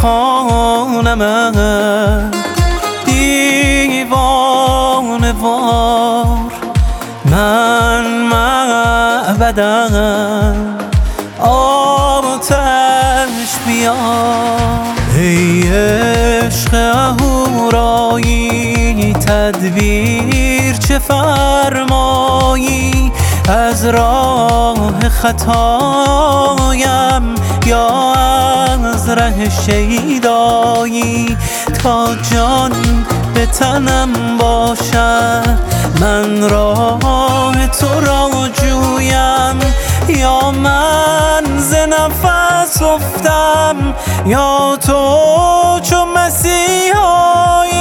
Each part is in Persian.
خانمت دیوانه وار من معبدم آتش بیار ای عشق اهورایی تدبیر چه فرمایی از راه خطایم یا از ره شیدایی تا جان به تنم باشد من راه تو را جویم یا من ز نفس افتم یا تو چو مسیحایی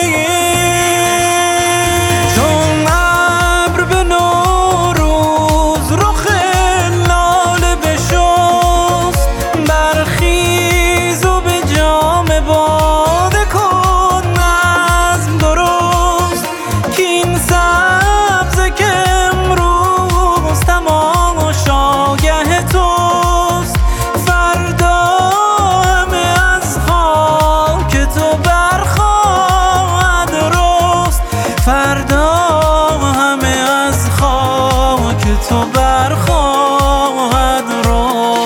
چون ابر به نوروز رخ لاله بشست برخیز و به جام باده کن نظم درست کاین سبزه که امروز تماشاگه توست فردا همه از خاک تو برخواهد رست فردا همه از خاک تو برخواهد رست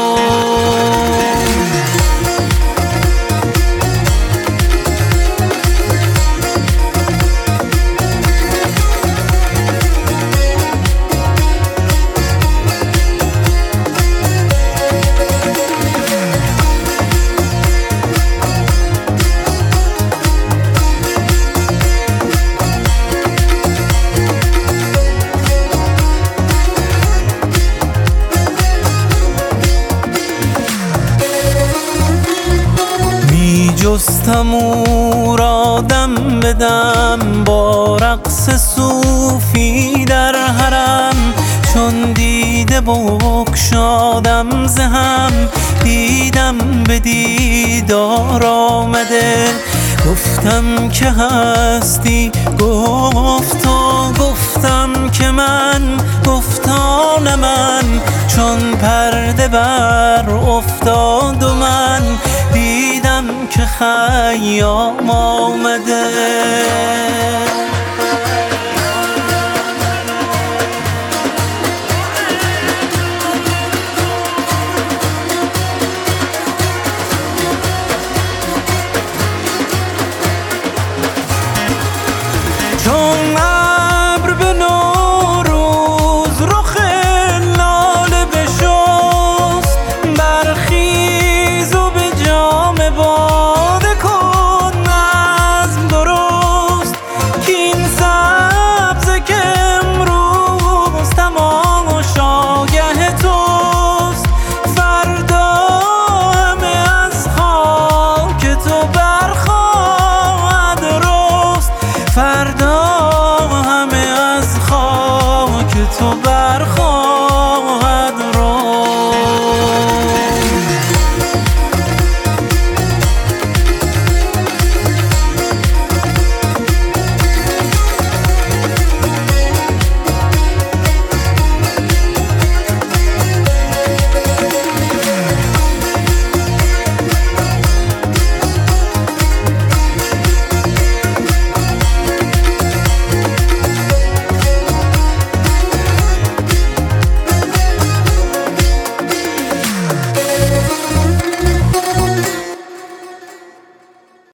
جستم او را دم به دم با رقص صوفی در حرم چون دیده بگشادم ز هم دیدم به دیدار آمده گفتم که هستی گفت و گفتم که من گفتا نه من چون پرده بر افتاد و من دیدم که خیام آمده چون ابر به نوروز رخ لاله بشست برخیز و به جام باده کن نظم درست کاین سبزه که امروز تماشاگه توست فردا همه از خاک تو برخواهد رست فردا همه از خاک تو برخواهد